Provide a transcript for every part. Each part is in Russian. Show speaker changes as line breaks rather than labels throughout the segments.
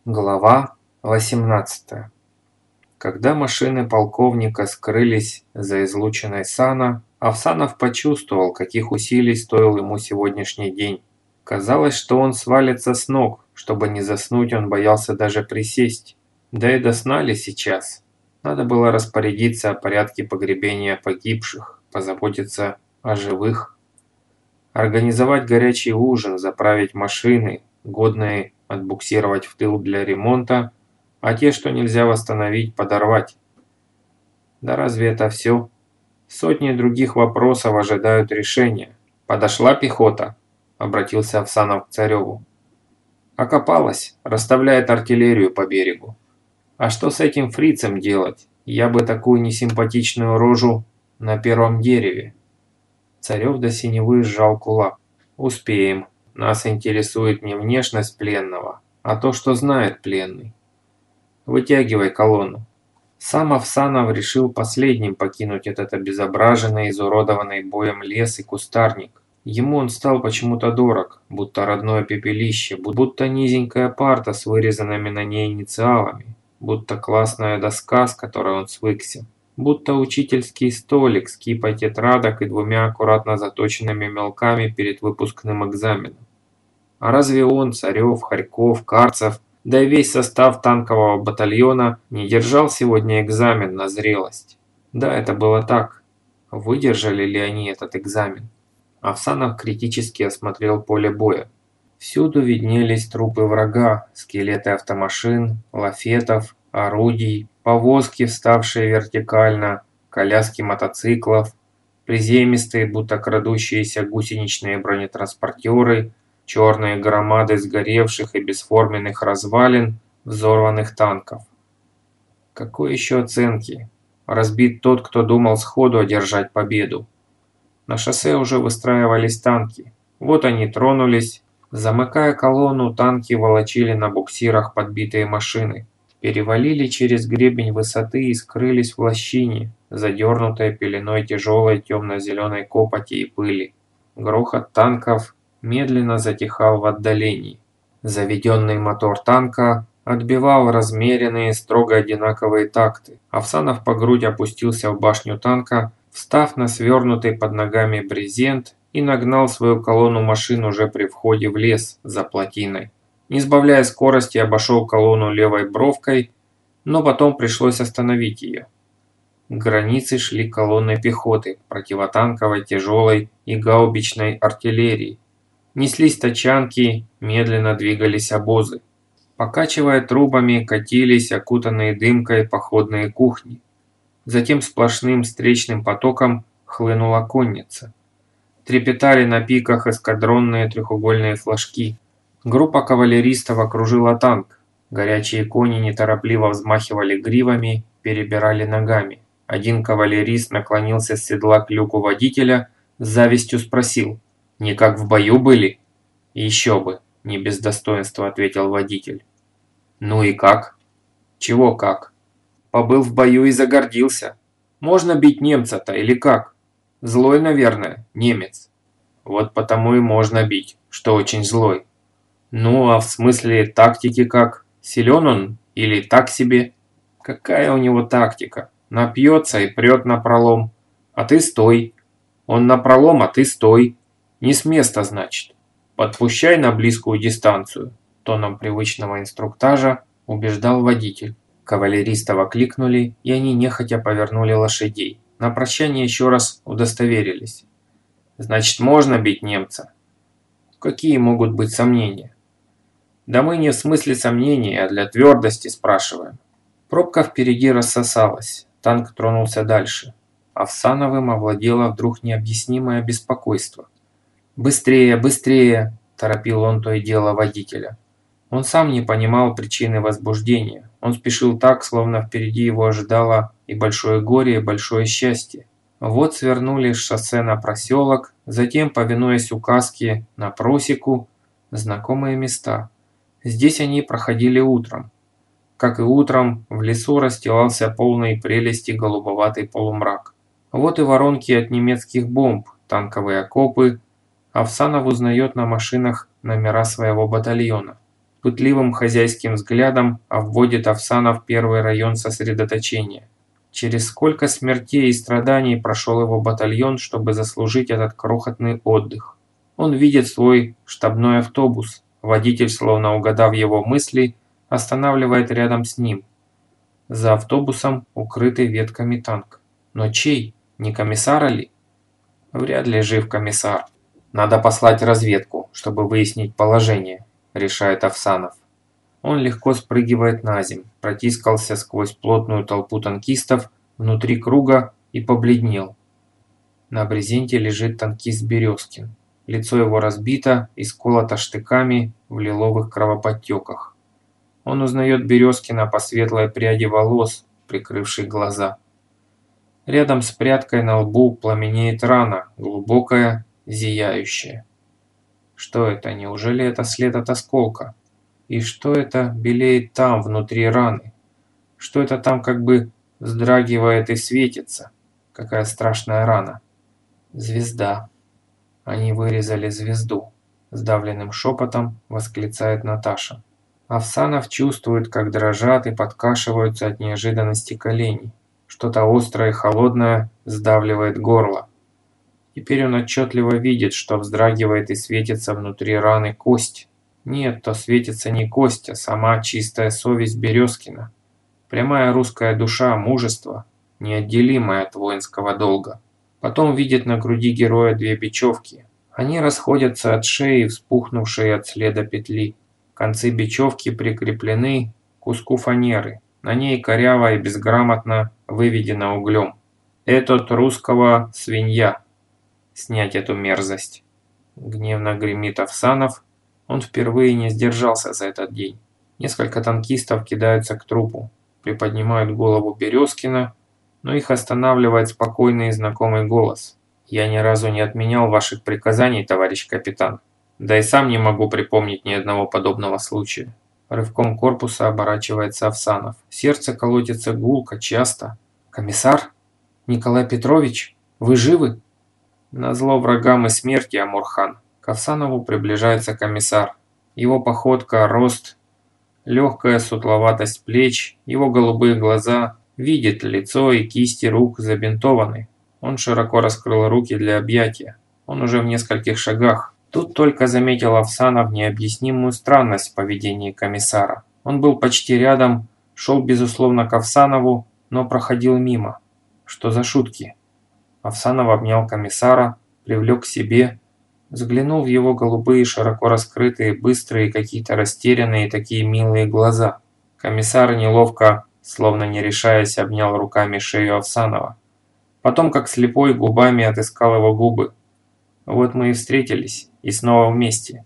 Глава 18. Когда машины полковника скрылись за излучиной сана, Авсанов почувствовал, каких усилий стоил ему сегодняшний день. Казалось, что он свалится с ног. Чтобы не заснуть, он боялся даже присесть. Да и до сна ли сейчас? Надо было распорядиться о порядке погребения погибших, позаботиться о живых, организовать горячий ужин, заправить машины, годные отбуксировать в тыл для ремонта, а те, что нельзя восстановить, подорвать. Да разве это все? Сотни других вопросов ожидают решения. «Подошла пехота?» – обратился Авсанов к Цареву. «Окопалась, расставляет артиллерию по берегу. А что с этим фрицем делать? Я бы такую несимпатичную рожу на первом дереве». Царев до синевы сжал кулак. «Успеем. Нас интересует не внешность пленного, а то, что знает пленный. Вытягивай колонну». Сам Авсанов решил последним покинуть этот обезображенный, изуродованный боем лес и кустарник. Ему он стал почему-то дорог, будто родное пепелище, будто низенькая парта с вырезанными на ней инициалами, будто классная доска, с которой он свыкся, будто учительский столик с кипой тетрадок и двумя аккуратно заточенными мелками перед выпускным экзаменом. А разве он, Царев, Харьков, Карцев, да и весь состав танкового батальона не держал сегодня экзамен на зрелость? Да, это было так. Выдержали ли они этот экзамен? Авсанов критически осмотрел поле боя. Всюду виднелись трупы врага, скелеты автомашин, лафетов, орудий, повозки, вставшие вертикально, коляски мотоциклов, приземистые, будто крадущиеся гусеничные бронетранспортеры, черные громады сгоревших и бесформенных развалин, взорванных танков. Какой еще оценки? Разбит тот, кто думал сходу одержать победу. На шоссе уже выстраивались танки. Вот они тронулись. Замыкая колонну, танки волочили на буксирах подбитые машины. Перевалили через гребень высоты и скрылись в лощине, задернутой пеленой тяжелой темно-зеленой копоти и пыли. Грохот танков медленно затихал в отдалении. Заведенный мотор танка отбивал размеренные, строго одинаковые такты. Авсанов по грудь опустился в башню танка, встав на свернутый под ногами брезент, и нагнал свою колонну машин уже при входе в лес за плотиной. Не сбавляя скорости, обошел колонну левой бровкой, но потом пришлось остановить ее. К границе шли колонны пехоты, противотанковой, тяжелой и гаубичной артиллерии. Неслись тачанки, медленно двигались обозы. Покачивая трубами, катились окутанные дымкой походные кухни. Затем сплошным встречным потоком хлынула конница. Трепетали на пиках эскадронные треугольные флажки. Группа кавалеристов окружила танк. Горячие кони неторопливо взмахивали гривами, перебирали ногами. Один кавалерист наклонился с седла к люку водителя, с завистью спросил: «Не как в бою были?» «Еще бы», – не без достоинства ответил водитель. «Ну и как?» «Чего как?» «Побыл в бою и загордился. Можно бить немца-то или как? Злой, наверное, немец». «Вот потому и можно бить, что очень злой». «Ну, а в смысле тактики как? Силен он или так себе?» «Какая у него тактика? Напьется и прет напролом. А ты стой. Он напролом, а ты стой. Не с места, значит. Подпущай на близкую дистанцию», – тоном привычного инструктажа убеждал водитель. Кавалеристов окликнули, и они нехотя повернули лошадей. На прощание еще раз удостоверились. «Значит, можно бить немца?» «Какие могут быть сомнения?» «Да мы не в смысле сомнений, а для твердости спрашиваем». Пробка впереди рассосалась. Танк тронулся дальше. Авсановым овладело вдруг необъяснимое беспокойство. «Быстрее, быстрее!» – торопил он то и дело водителя. Он сам не понимал причины возбуждения. Он спешил так, словно впереди его ожидало и большое горе, и большое счастье. Вот свернули с шоссе на проселок, затем, повинуясь указке на просеку, знакомые места. Здесь они проходили утром. Как и утром, в лесу расстилался полный прелести голубоватый полумрак. Вот и воронки от немецких бомб, танковые окопы. Авсанов узнает на машинах номера своего батальона. пытливым хозяйским взглядом обводит Овсанов первый район сосредоточения. Через сколько смертей и страданий прошел его батальон, чтобы заслужить этот крохотный отдых. Он видит свой штабной автобус. Водитель, словно угадав его мысли, останавливает рядом с ним. За автобусом укрытый ветками танк. Но чей? Не комиссара ли? Вряд ли жив комиссар. Надо послать разведку, чтобы выяснить положение, решает Овсанов. Он легко спрыгивает на земь, протискался сквозь плотную толпу танкистов внутри круга и побледнел. На брезенте лежит танкист Березкин. Лицо его разбито и сколото штыками в лиловых кровоподтеках. Он узнает Березкина по светлой пряди волос, прикрывшей глаза. Рядом с прядкой на лбу пламенеет рана, глубокая, зияющая. Что это? Неужели это след от осколка? И что это белеет там, внутри раны? Что это там как бы вздрагивает и светится? Какая страшная рана. Звезда. Они вырезали звезду. Сдавленным шепотом восклицает Наташа. Овсанов чувствует, как дрожат и подкашиваются от неожиданности колени. Что-то острое и холодное сдавливает горло. Теперь он отчетливо видит, что вздрагивает и светится внутри раны кость. Нет, то светится не кость, а сама чистая совесть Березкина. Прямая русская душа, мужество, неотделимое от воинского долга. Потом видит на груди героя две бечевки. Они расходятся от шеи, вспухнувшей от следа петли. Концы бечевки прикреплены к куску фанеры. На ней коряво и безграмотно выведено углем. «Этот русского свинья». Снять эту мерзость. Гневно гремит Овсанов. Он впервые не сдержался за этот день. Несколько танкистов кидаются к трупу, приподнимают голову Березкина, но их останавливает спокойный и знакомый голос. «Я ни разу не отменял ваших приказаний, товарищ капитан. Да и сам не могу припомнить ни одного подобного случая». Рывком корпуса оборачивается Овсанов. Сердце колотится гулко, часто. «Комиссар? Николай Петрович? Вы живы?» Назло врагам и смерти, Амурхан. К Овсанову приближается комиссар. Его походка, рост, легкая сутловатость плеч, его голубые глаза, видит лицо и кисти рук забинтованы. Он широко раскрыл руки для объятия. Он уже в нескольких шагах. Тут только заметил Овсанов необъяснимую странность в поведении комиссара. Он был почти рядом, шел безусловно к Овсанову, но проходил мимо. Что за шутки? Овсанов обнял комиссара, привлек к себе, взглянул в его голубые, широко раскрытые, быстрые, какие-то растерянные, такие милые глаза. Комиссар неловко, словно не решаясь, обнял руками шею Овсанова. Потом, как слепой, губами отыскал его губы. Вот мы и встретились, и снова вместе.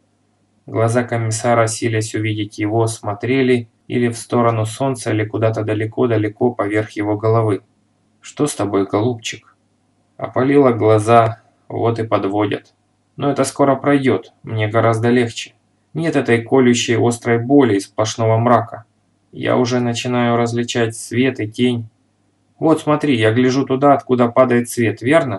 Глаза комиссара, силясь увидеть его, смотрели или в сторону солнца, или куда-то далеко-далеко поверх его головы. «Что с тобой, голубчик?» Опалило глаза, вот и подводят. Но это скоро пройдет, мне гораздо легче. Нет этой колющей острой боли и сплошного мрака. Я уже начинаю различать свет и тень. Вот смотри, я гляжу туда, откуда падает свет, верно?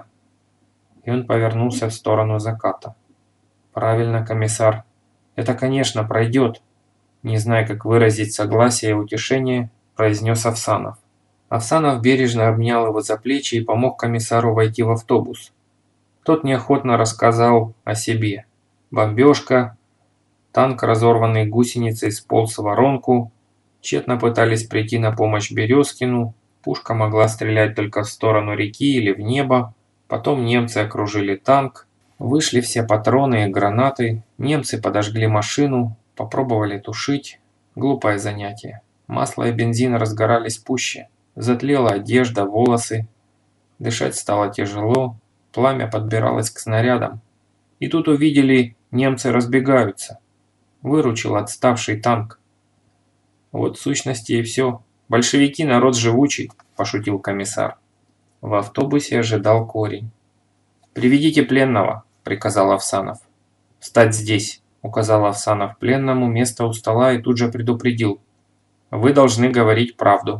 И он повернулся в сторону заката. Правильно, комиссар. Это, конечно, пройдет. Не зная, как выразить согласие и утешение, произнес Овсанов. Овсанов бережно обнял его за плечи и помог комиссару войти в автобус. Тот неохотно рассказал о себе. Бомбежка, танк, разорванный гусеницей, сполз в воронку, тщетно пытались прийти на помощь Березкину, пушка могла стрелять только в сторону реки или в небо, потом немцы окружили танк, вышли все патроны и гранаты, немцы подожгли машину, попробовали тушить. Глупое занятие. Масло и бензин разгорались пуще. Затлела одежда, волосы. Дышать стало тяжело, пламя подбиралось к снарядам. И тут увидели, немцы разбегаются. Выручил отставший танк. Вот в сущности и все. Большевики народ живучий, пошутил комиссар. В автобусе ожидал Корень. «Приведите пленного», приказал Овсанов. «Встать здесь», указал Овсанов пленному место у стола и тут же предупредил. «Вы должны говорить правду».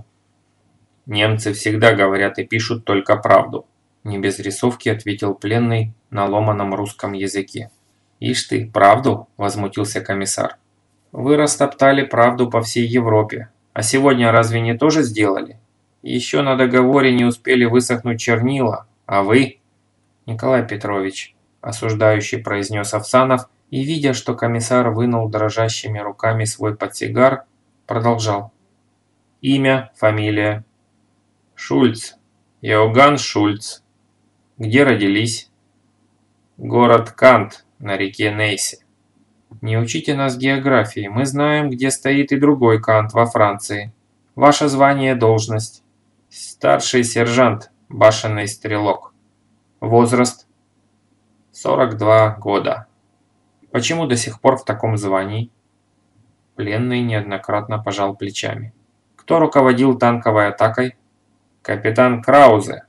«Немцы всегда говорят и пишут только правду», не без рисовки ответил пленный на ломаном русском языке. «Ишь ты, правду?» – возмутился комиссар. Вы растоптали правду по всей Европе. А сегодня разве не то же сделали? Еще на договоре не успели высохнуть чернила, а вы, Николай Петрович, осуждающий произнес Овсанов, и, видя, что комиссар вынул дрожащими руками свой портсигар, продолжал. Имя, фамилия. Шульц. Иоганн Шульц. Где родились? Город Кант на реке Нейсе. Не учите нас географии, мы знаем, где стоит и другой Кант во Франции. Ваше звание, должность. Старший сержант, башенный стрелок. Возраст? 42 года. Почему до сих пор в таком звании? Пленный неоднократно пожал плечами. Кто руководил танковой атакой? Капитан Краузе.